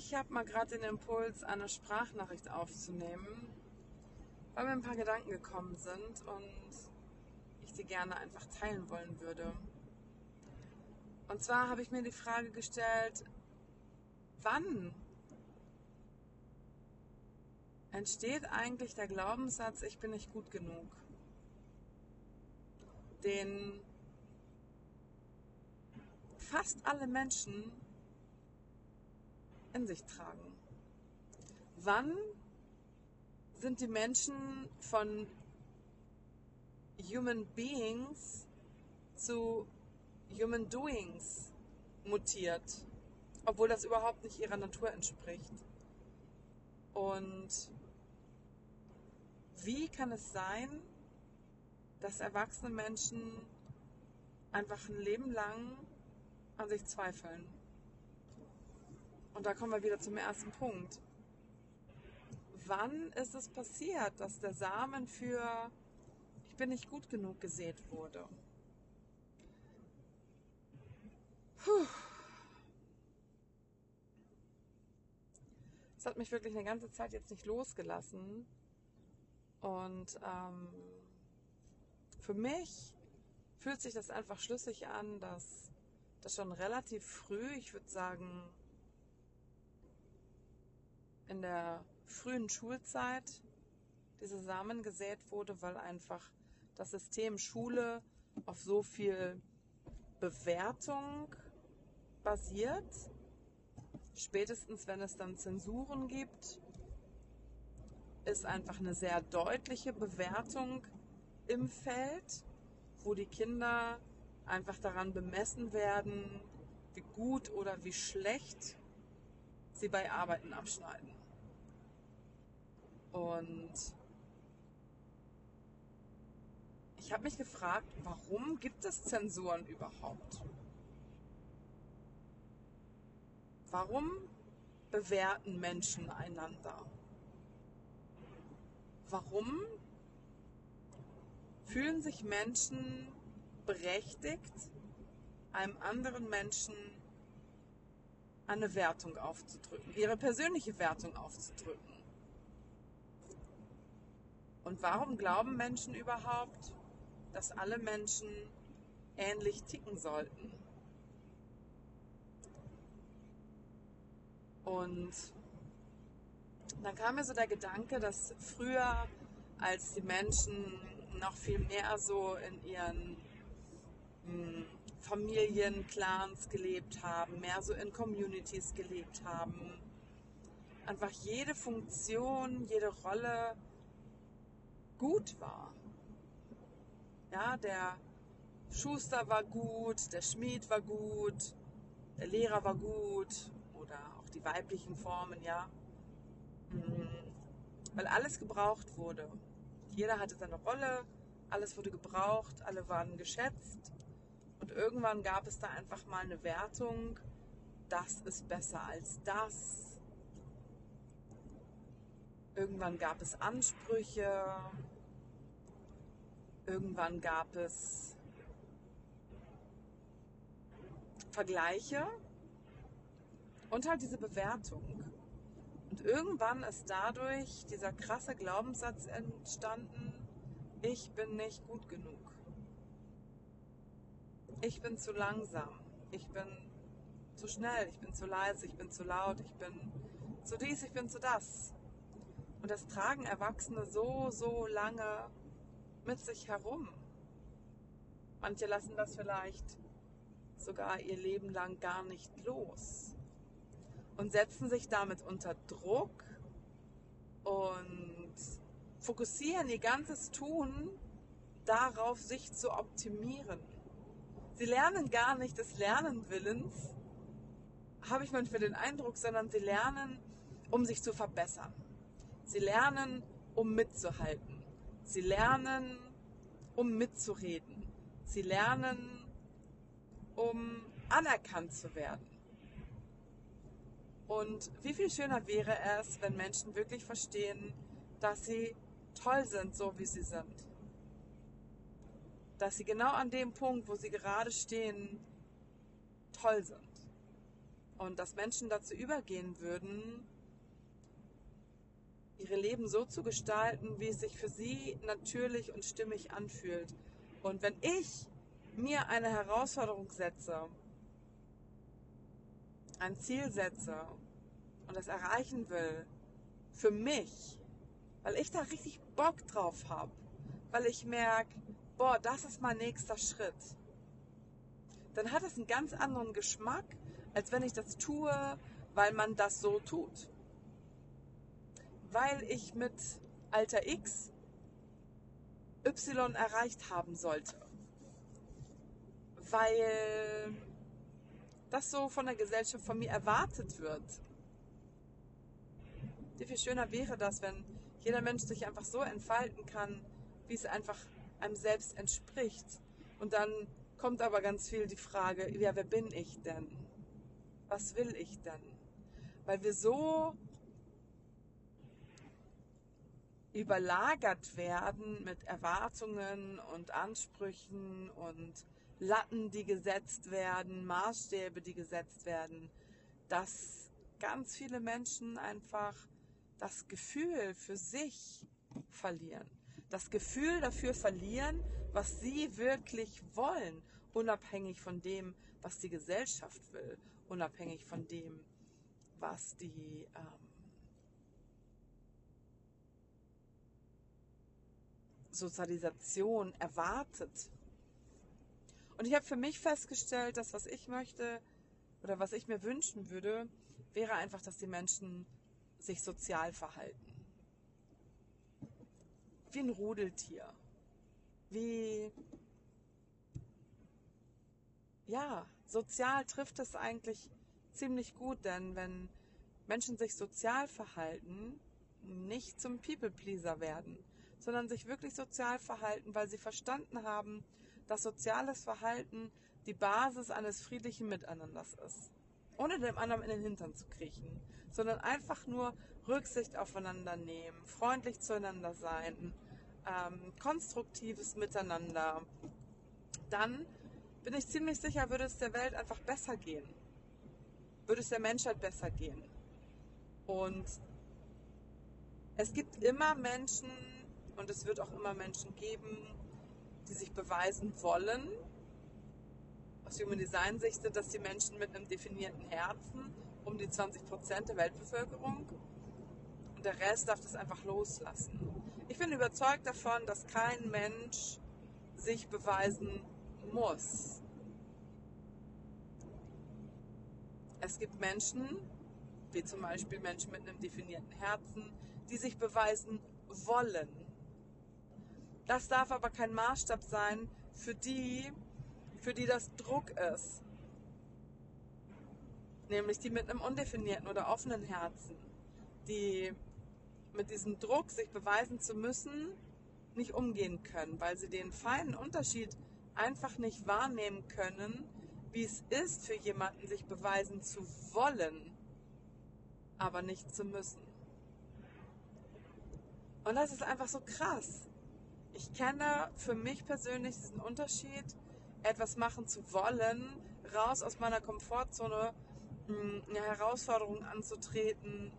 Ich habe mal gerade den Impuls, eine Sprachnachricht aufzunehmen, weil mir ein paar Gedanken gekommen sind und ich die gerne einfach teilen wollen würde. Und zwar habe ich mir die Frage gestellt, wann entsteht eigentlich der Glaubenssatz, ich bin nicht gut genug, den fast alle Menschen in sich tragen? Wann sind die Menschen von Human Beings zu Human Doings mutiert, obwohl das überhaupt nicht ihrer Natur entspricht? Und wie kann es sein, dass erwachsene Menschen einfach ein Leben lang an sich zweifeln? Und da kommen wir wieder zum ersten Punkt. Wann ist es passiert, dass der Samen für ich bin nicht gut genug gesät wurde? Es hat mich wirklich eine ganze Zeit jetzt nicht losgelassen. Und für mich fühlt sich das einfach schlüssig an, dass das schon relativ früh, ich würde sagen in der frühen Schulzeit, dieser Samen gesät wurde, weil einfach das System Schule auf so viel Bewertung basiert. Spätestens wenn es dann Zensuren gibt, ist einfach eine sehr deutliche Bewertung im Feld, wo die Kinder einfach daran bemessen werden, wie gut oder wie schlecht sie bei Arbeiten abschneiden. Und ich habe mich gefragt, warum gibt es Zensuren überhaupt? Warum bewerten Menschen einander? Warum fühlen sich Menschen berechtigt, einem anderen Menschen eine Wertung aufzudrücken, ihre persönliche Wertung aufzudrücken? Und warum glauben Menschen überhaupt, dass alle Menschen ähnlich ticken sollten? Und dann kam mir so der Gedanke, dass früher, als die Menschen noch viel mehr so in ihren Familien, Clans gelebt haben, mehr so in Communities gelebt haben, einfach jede Funktion, jede Rolle gut war. Ja, der Schuster war gut, der Schmied war gut, der Lehrer war gut oder auch die weiblichen Formen, ja. Weil alles gebraucht wurde. Jeder hatte seine Rolle, alles wurde gebraucht, alle waren geschätzt und irgendwann gab es da einfach mal eine Wertung, das ist besser als das. Irgendwann gab es Ansprüche, irgendwann gab es Vergleiche und halt diese Bewertung. Und irgendwann ist dadurch dieser krasse Glaubenssatz entstanden, ich bin nicht gut genug. Ich bin zu langsam. Ich bin zu schnell. Ich bin zu leise. Ich bin zu laut. Ich bin zu dies. Ich bin zu das. Und das tragen Erwachsene so lange mit sich herum. Manche lassen das vielleicht sogar ihr Leben lang gar nicht los und setzen sich damit unter Druck und fokussieren ihr ganzes Tun darauf, sich zu optimieren. Sie lernen gar nicht des Lernenwillens, habe ich manchmal den Eindruck, sondern sie lernen, um sich zu verbessern. Sie lernen, um mitzuhalten. Sie lernen, um mitzureden. Sie lernen, um anerkannt zu werden. Und wie viel schöner wäre es, wenn Menschen wirklich verstehen, dass sie toll sind, so wie sie sind. Dass sie genau an dem Punkt, wo sie gerade stehen, toll sind. Und dass Menschen dazu übergehen würden, ihre Leben so zu gestalten, wie es sich für sie natürlich und stimmig anfühlt. Und wenn ich mir eine Herausforderung setze, ein Ziel setze und das erreichen will, für mich, weil ich da richtig Bock drauf habe, weil ich merke, boah, das ist mein nächster Schritt, dann hat es einen ganz anderen Geschmack, als wenn ich das tue, weil man das so tut. Weil ich mit Alter X Y erreicht haben sollte. Weil das so von der Gesellschaft von mir erwartet wird. Wie viel schöner wäre das, wenn jeder Mensch sich einfach so entfalten kann, wie es einfach einem selbst entspricht. Und dann kommt aber ganz viel die Frage, ja, wer bin ich denn? Was will ich denn? Weil wir so überlagert werden mit Erwartungen und Ansprüchen und Latten, die gesetzt werden, Maßstäbe, die gesetzt werden, dass ganz viele Menschen einfach das Gefühl für sich verlieren. Das Gefühl dafür verlieren, was sie wirklich wollen, unabhängig von dem, was die Gesellschaft will, unabhängig von dem, was die Sozialisation erwartet. Und ich habe für mich festgestellt, dass was ich möchte oder was ich mir wünschen würde, wäre einfach, dass die Menschen sich sozial verhalten. Wie ein Rudeltier. Wie, ja, sozial trifft es eigentlich ziemlich gut, denn wenn Menschen sich sozial verhalten, nicht zum People-Pleaser werden, sondern sich wirklich sozial verhalten, weil sie verstanden haben, dass soziales Verhalten die Basis eines friedlichen Miteinanders ist. Ohne dem anderen in den Hintern zu kriechen, sondern einfach nur Rücksicht aufeinander nehmen, freundlich zueinander sein, konstruktives Miteinander. Dann bin ich ziemlich sicher, würde es der Welt einfach besser gehen. Würde es der Menschheit besser gehen. Und es gibt immer Menschen und es wird auch immer Menschen geben, die sich beweisen wollen. Aus Human Design Sicht sind das die Menschen mit einem definierten Herzen, um die 20% der Weltbevölkerung. Und der Rest darf das einfach loslassen. Ich bin überzeugt davon, dass kein Mensch sich beweisen muss. Es gibt Menschen, wie zum Beispiel Menschen mit einem definierten Herzen, die sich beweisen wollen. Das darf aber kein Maßstab sein für die das Druck ist. Nämlich die mit einem undefinierten oder offenen Herzen, die mit diesem Druck, sich beweisen zu müssen, nicht umgehen können, weil sie den feinen Unterschied einfach nicht wahrnehmen können, wie es ist für jemanden, sich beweisen zu wollen, aber nicht zu müssen. Und das ist einfach so krass. Ich kenne für mich persönlich diesen Unterschied, etwas machen zu wollen, raus aus meiner Komfortzone, eine Herausforderung anzutreten.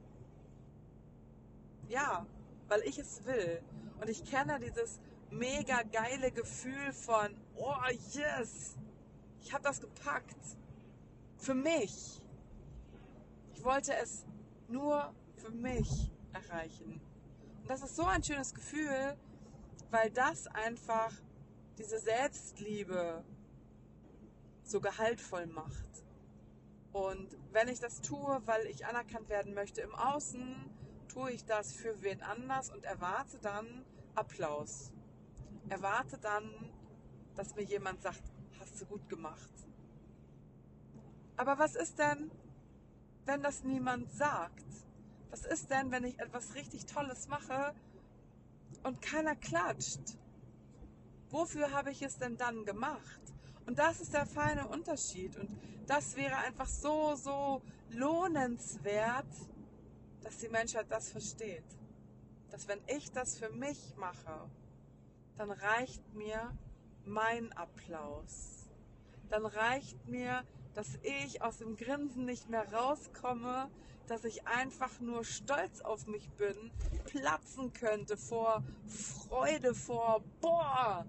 Ja, weil ich es will. Und ich kenne dieses mega geile Gefühl von, oh yes, ich habe das gepackt. Für mich. Ich wollte es nur für mich erreichen. Und das ist so ein schönes Gefühl, weil das einfach diese Selbstliebe so gehaltvoll macht. Und wenn ich das tue, weil ich anerkannt werden möchte im Außen, tue ich das für wen anders und erwarte dann Applaus. Erwarte dann, dass mir jemand sagt, hast du gut gemacht. Aber was ist denn, wenn das niemand sagt? Was ist denn, wenn ich etwas richtig Tolles mache und keiner klatscht? Wofür habe ich es denn dann gemacht? Und das ist der feine Unterschied. Und das wäre einfach so lohnenswert, dass die Menschheit das versteht. Dass wenn ich das für mich mache, dann reicht mir mein Applaus. Dann reicht mir, dass ich aus dem Grinsen nicht mehr rauskomme, dass ich einfach nur stolz auf mich bin, platzen könnte vor Freude, vor boah.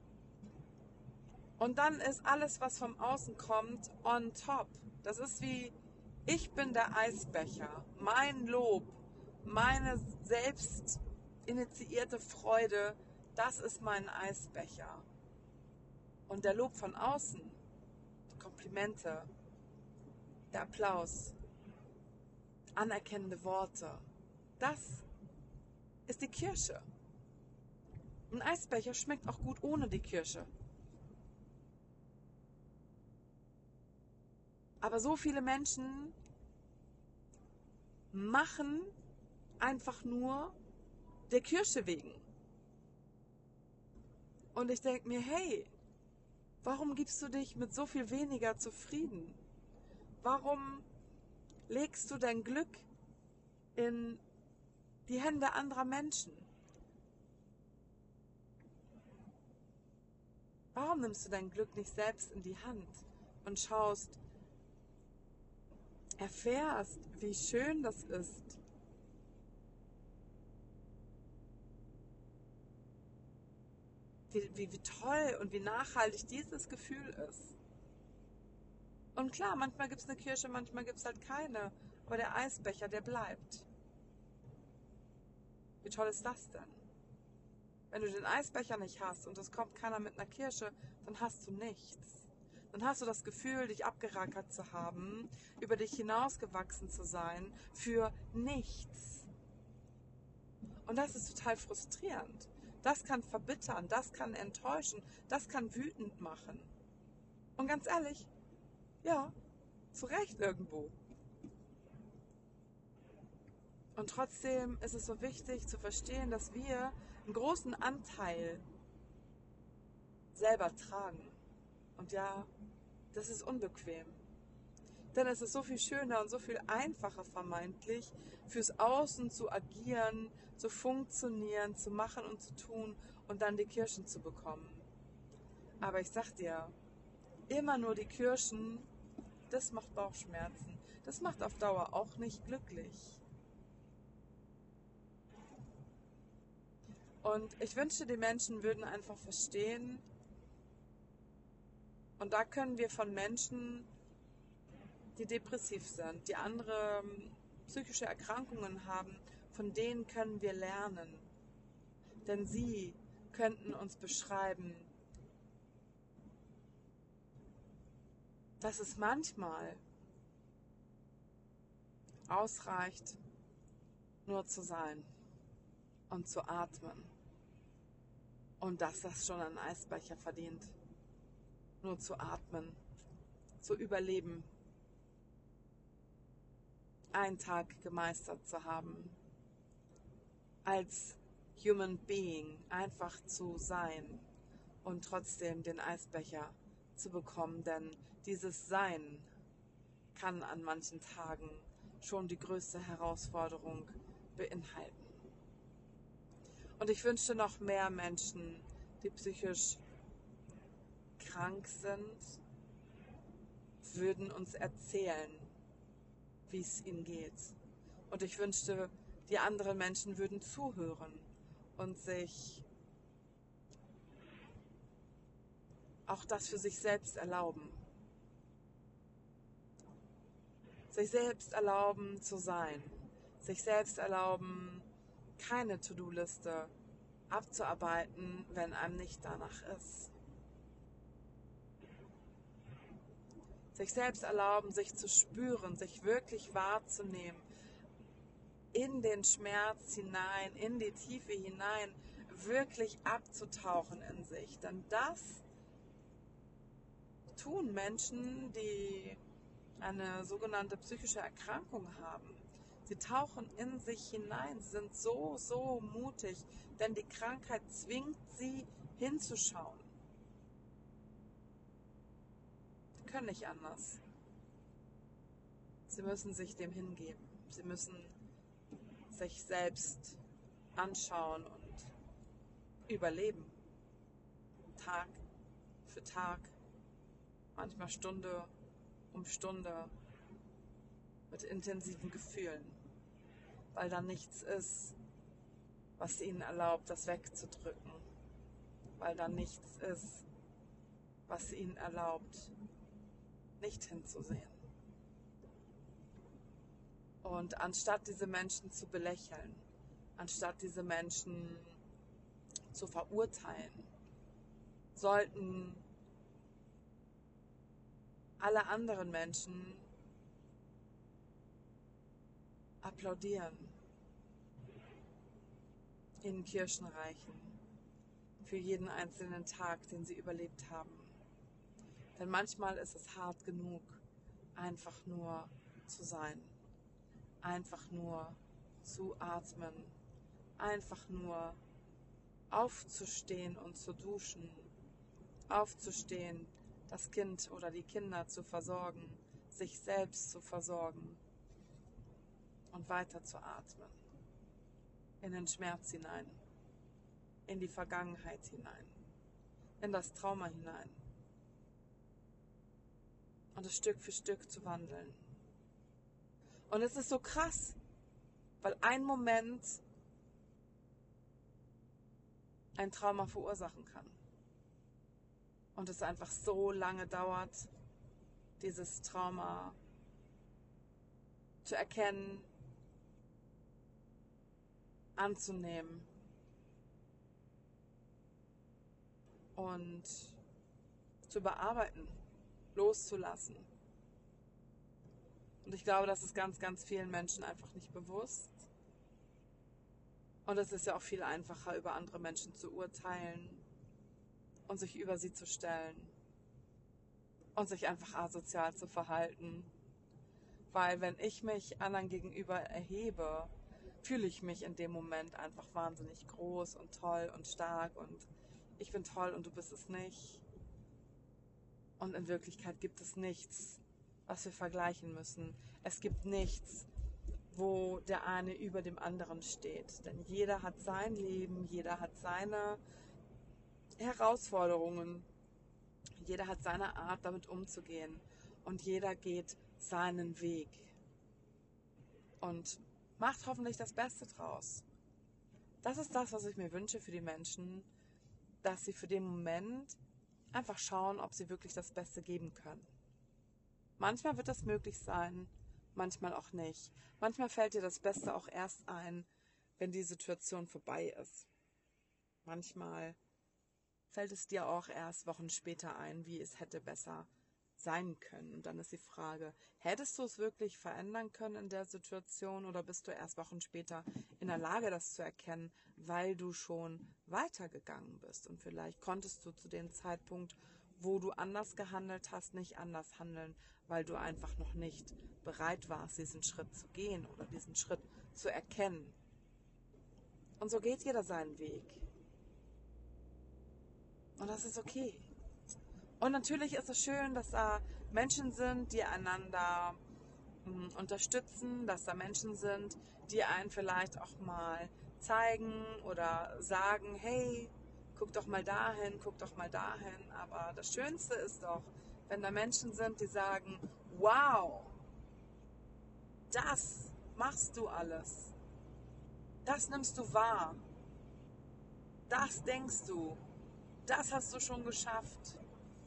Und dann ist alles, was vom Außen kommt, on top. Das ist wie, ich bin der Eisbecher, mein Lob, meine selbst initiierte Freude, das ist mein Eisbecher. Und der Lob von außen, die Komplimente, der Applaus, anerkennende Worte, das ist die Kirsche. Ein Eisbecher schmeckt auch gut ohne die Kirsche. Aber so viele Menschen machen einfach nur der Kirsche wegen. Und ich denke mir, hey, warum gibst du dich mit so viel weniger zufrieden? Warum legst du dein Glück in die Hände anderer Menschen? Warum nimmst du dein Glück nicht selbst in die Hand und schaust, erfährst, wie schön das ist? Wie toll und wie nachhaltig dieses Gefühl ist. Und klar, manchmal gibt es eine Kirsche, manchmal gibt es halt keine. Aber der Eisbecher, der bleibt. Wie toll ist das denn? Wenn du den Eisbecher nicht hast und es kommt keiner mit einer Kirsche, dann hast du nichts. Dann hast du das Gefühl, dich abgerackert zu haben, über dich hinausgewachsen zu sein, für nichts. Und das ist total frustrierend. Das kann verbittern, das kann enttäuschen, das kann wütend machen. Und ganz ehrlich, ja, zu Recht irgendwo. Und trotzdem ist es so wichtig zu verstehen, dass wir einen großen Anteil selber tragen. Und ja, das ist unbequem. Denn es ist so viel schöner und so viel einfacher vermeintlich, fürs Außen zu agieren, zu funktionieren, zu machen und zu tun und dann die Kirschen zu bekommen. Aber ich sag dir, immer nur die Kirschen, das macht Bauchschmerzen. Das macht auf Dauer auch nicht glücklich. Und ich wünschte, die Menschen würden einfach verstehen, und da können wir von Menschen, die depressiv sind, die andere psychische Erkrankungen haben, von denen können wir lernen. Denn sie könnten uns beschreiben, dass es manchmal ausreicht, nur zu sein und zu atmen. Und dass das schon einen Eisbecher verdient. Nur zu atmen, zu überleben, einen Tag gemeistert zu haben, als Human Being einfach zu sein und trotzdem den Eisbecher zu bekommen, denn dieses Sein kann an manchen Tagen schon die größte Herausforderung beinhalten. Und ich wünschte noch mehr Menschen, die psychisch krank sind, würden uns erzählen, wie es ihnen geht. Und ich wünschte, die anderen Menschen würden zuhören und sich auch das für sich selbst erlauben. Sich selbst erlauben zu sein. Sich selbst erlauben, keine To-Do-Liste abzuarbeiten, wenn einem nicht danach ist. Sich selbst erlauben, sich zu spüren, sich wirklich wahrzunehmen, in den Schmerz hinein, in die Tiefe hinein, wirklich abzutauchen in sich. Denn das tun Menschen, die eine sogenannte psychische Erkrankung haben. Sie tauchen in sich hinein, sie sind so mutig, denn die Krankheit zwingt sie hinzuschauen. Sie können nicht anders. Sie müssen sich dem hingeben. Sie müssen sich selbst anschauen und überleben. Tag für Tag, manchmal Stunde um Stunde mit intensiven Gefühlen, weil da nichts ist, was ihnen erlaubt, das wegzudrücken, weil da nichts ist, was ihnen erlaubt, nicht hinzusehen. Und anstatt diese Menschen zu belächeln, anstatt diese Menschen zu verurteilen, sollten alle anderen Menschen applaudieren, ihnen Kirschen reichen für jeden einzelnen Tag, den sie überlebt haben. Denn manchmal ist es hart genug, einfach nur zu sein, einfach nur zu atmen, einfach nur aufzustehen und zu duschen, aufzustehen, das Kind oder die Kinder zu versorgen, sich selbst zu versorgen und weiter zu atmen, in den Schmerz hinein, in die Vergangenheit hinein, in das Trauma hinein und es Stück für Stück zu wandeln. Und es ist so krass, weil ein Moment ein Trauma verursachen kann. Und es einfach so lange dauert, dieses Trauma zu erkennen, anzunehmen und zu bearbeiten, loszulassen. Und ich glaube, das ist ganz, ganz vielen Menschen einfach nicht bewusst. Und es ist ja auch viel einfacher, über andere Menschen zu urteilen und sich über sie zu stellen und sich einfach asozial zu verhalten. Weil wenn ich mich anderen gegenüber erhebe, fühle ich mich in dem Moment einfach wahnsinnig groß und toll und stark und ich bin toll und du bist es nicht. Und in Wirklichkeit gibt es nichts, was wir vergleichen müssen. Es gibt nichts, wo der eine über dem anderen steht. Denn jeder hat sein Leben, jeder hat seine Herausforderungen, jeder hat seine Art, damit umzugehen. Und jeder geht seinen Weg. Und macht hoffentlich das Beste draus. Das ist das, was ich mir wünsche für die Menschen, dass sie für den Moment einfach schauen, ob sie wirklich das Beste geben können. Manchmal wird das möglich sein, manchmal auch nicht. Manchmal fällt dir das Beste auch erst ein, wenn die Situation vorbei ist. Manchmal fällt es dir auch erst Wochen später ein, wie es hätte besser sein können. Und dann ist die Frage, hättest du es wirklich verändern können in der Situation oder bist du erst Wochen später in der Lage, das zu erkennen, weil du schon weitergegangen bist und vielleicht konntest du zu dem Zeitpunkt, wo du anders gehandelt hast, nicht anders handeln, weil du einfach noch nicht bereit warst, diesen Schritt zu gehen oder diesen Schritt zu erkennen. Und so geht jeder seinen Weg. Und das ist okay. Und natürlich ist es schön, dass da Menschen sind, die einander unterstützen, dass da Menschen sind, die einen vielleicht auch mal zeigen oder sagen, hey, guck doch mal dahin, guck doch mal dahin. Aber das Schönste ist doch, wenn da Menschen sind, die sagen, wow, das machst du alles. Das nimmst du wahr. Das denkst du. Das hast du schon geschafft.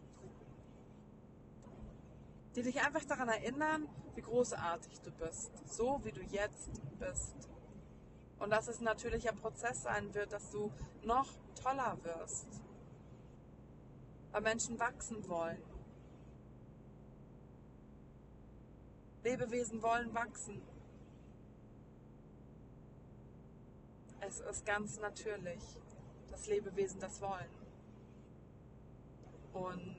Die dich einfach daran erinnern, wie großartig du bist, so wie du jetzt bist. Und dass es ein natürlicher Prozess sein wird, dass du noch toller wirst, weil Menschen wachsen wollen. Lebewesen wollen wachsen. Es ist ganz natürlich, dass Lebewesen das wollen. Und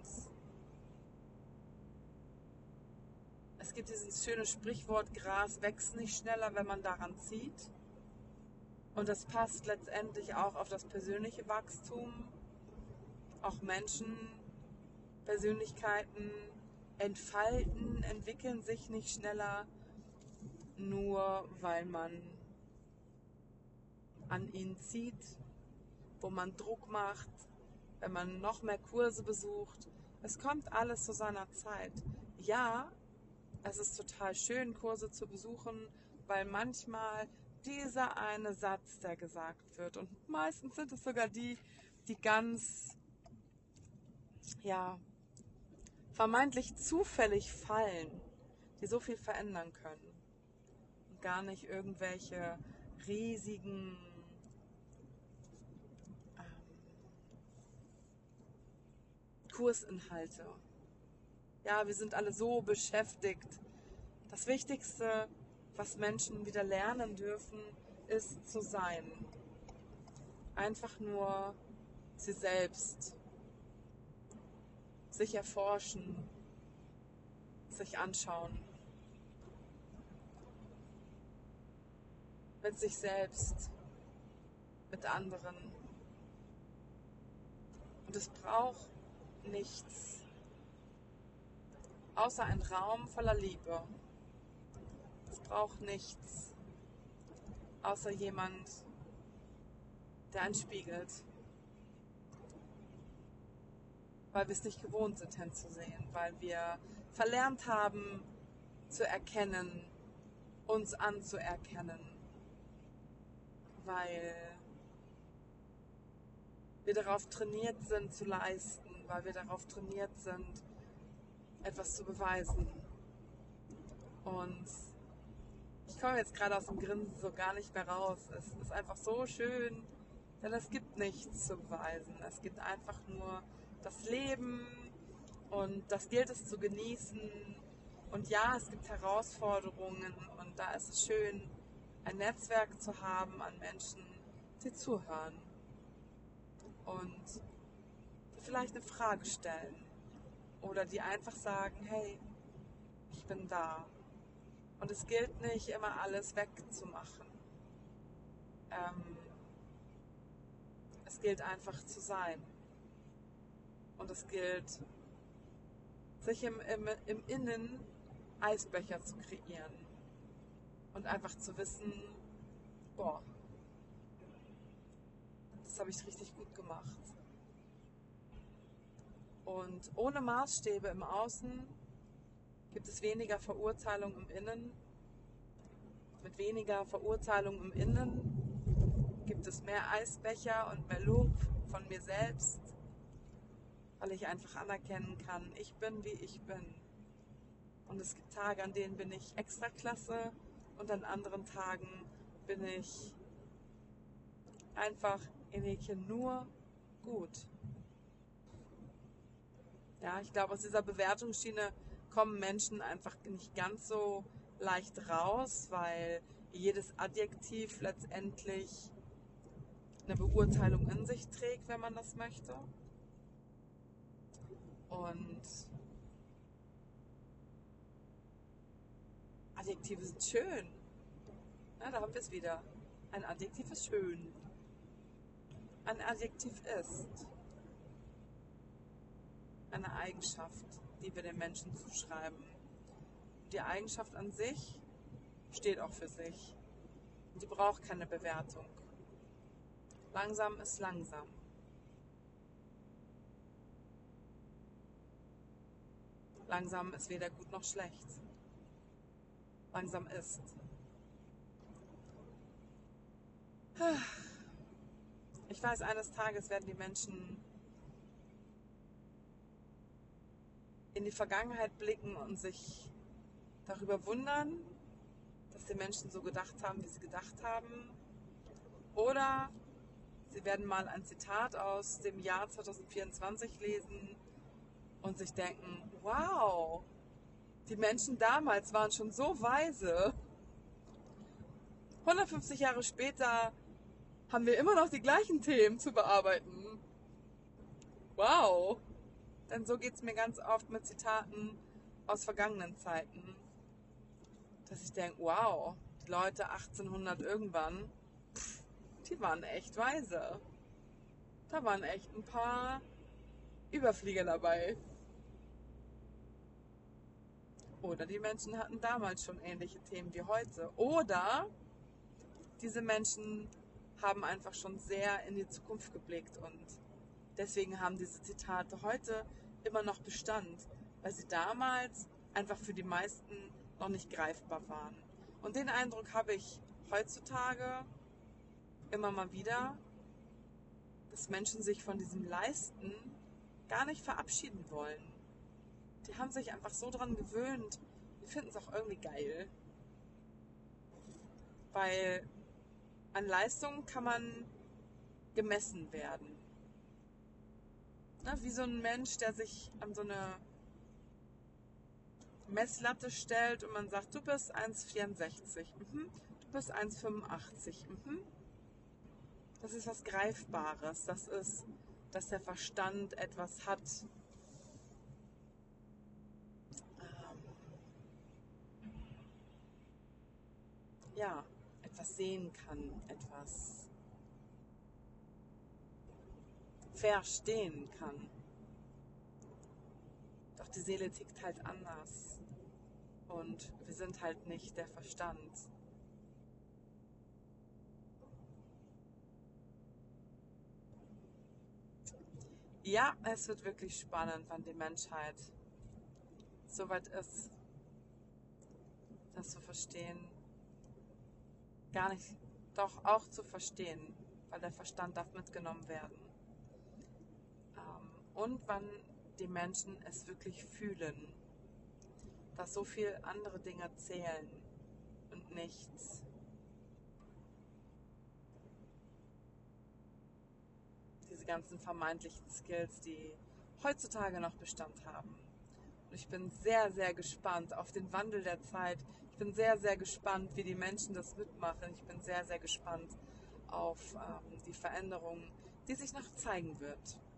es gibt dieses schöne Sprichwort, Gras wächst nicht schneller, wenn man daran zieht. Und das passt letztendlich auch auf das persönliche Wachstum. Auch Menschen, Persönlichkeiten entfalten, entwickeln sich nicht schneller, nur weil man an ihnen zieht, wo man Druck macht, wenn man noch mehr Kurse besucht. Es kommt alles zu seiner Zeit. Ja, es ist total schön, Kurse zu besuchen, weil manchmal dieser eine Satz, der gesagt wird, und meistens sind es sogar die, die ganz, ja, vermeintlich zufällig fallen, die so viel verändern können. Und gar nicht irgendwelche riesigen Kursinhalte. Ja, wir sind alle so beschäftigt. Das Wichtigste, was Menschen wieder lernen dürfen, ist zu sein. Einfach nur sie selbst. Sich erforschen, sich anschauen. Mit sich selbst, mit anderen. Und es braucht nichts, außer ein Raum voller Liebe. Es braucht nichts, außer jemand, der einen spiegelt. Weil wir es nicht gewohnt sind hinzusehen, weil wir verlernt haben zu erkennen, uns anzuerkennen, weil wir darauf trainiert sind zu leisten, weil wir darauf trainiert sind, etwas zu beweisen. Und ich komme jetzt gerade aus dem Grinsen so gar nicht mehr raus. Es ist einfach so schön, denn es gibt nichts zu beweisen. Es gibt einfach nur das Leben und das gilt es zu genießen. Und ja, es gibt Herausforderungen und da ist es schön, ein Netzwerk zu haben an Menschen, die zuhören und die vielleicht eine Frage stellen oder die einfach sagen, hey, ich bin da. Und es gilt nicht immer alles wegzumachen. Es gilt einfach zu sein. Und es gilt, sich im Innen Eisbecher zu kreieren. Und einfach zu wissen, boah, das habe ich richtig gut gemacht. Und ohne Maßstäbe im Außen gibt es weniger Verurteilung im Innen. Mit weniger Verurteilung im Innen gibt es mehr Eisbecher und mehr Lob von mir selbst, weil ich einfach anerkennen kann, ich bin, wie ich bin. Und es gibt Tage, an denen bin ich extra klasse und an anderen Tagen bin ich einfach in Häkchen nur gut. Ja, ich glaube, aus dieser Bewertungsschiene kommen Menschen einfach nicht ganz so leicht raus, weil jedes Adjektiv letztendlich eine Beurteilung in sich trägt, wenn man das möchte. Und Adjektive sind schön. Ja, da haben wir es wieder. Ein Adjektiv ist schön. Ein Adjektiv ist eine Eigenschaft, die wir den Menschen zuschreiben. Die Eigenschaft an sich steht auch für sich. Die braucht keine Bewertung. Langsam ist langsam. Langsam ist weder gut noch schlecht. Langsam ist. Ich weiß, eines Tages werden die Menschen in die Vergangenheit blicken und sich darüber wundern, dass die Menschen so gedacht haben, wie sie gedacht haben. Oder sie werden mal ein Zitat aus dem Jahr 2024 lesen und sich denken, wow, die Menschen damals waren schon so weise. 150 Jahre später haben wir immer noch die gleichen Themen zu bearbeiten. Wow. Denn so geht es mir ganz oft mit Zitaten aus vergangenen Zeiten. Dass ich denke, wow, die Leute 1800 irgendwann, die waren echt weise. Da waren echt ein paar Überflieger dabei. Oder die Menschen hatten damals schon ähnliche Themen wie heute. Oder diese Menschen haben einfach schon sehr in die Zukunft geblickt und deswegen haben diese Zitate heute immer noch Bestand, weil sie damals einfach für die meisten noch nicht greifbar waren. Und den Eindruck habe ich heutzutage immer mal wieder, dass Menschen sich von diesem Leisten gar nicht verabschieden wollen. Die haben sich einfach so dran gewöhnt. Die finden es auch irgendwie geil. Weil an Leistung kann man gemessen werden. Wie so ein Mensch, der sich an so eine Messlatte stellt und man sagt, du bist 1,64, du bist 1,85. Das ist was Greifbares. Das ist, dass der Verstand etwas hat. Ja, etwas sehen kann, etwas verstehen kann. Doch die Seele tickt halt anders. Und wir sind halt nicht der Verstand. Ja, es wird wirklich spannend, wann die Menschheit soweit ist, das zu verstehen. Gar nicht, doch auch zu verstehen, weil der Verstand darf mitgenommen werden. Und wann die Menschen es wirklich fühlen, dass so viel andere Dinge zählen und nichts. Diese ganzen vermeintlichen Skills, die heutzutage noch Bestand haben. Und ich bin sehr, sehr gespannt auf den Wandel der Zeit. Ich bin sehr, sehr gespannt, wie die Menschen das mitmachen. Ich bin sehr, sehr gespannt auf die Veränderung, die sich noch zeigen wird.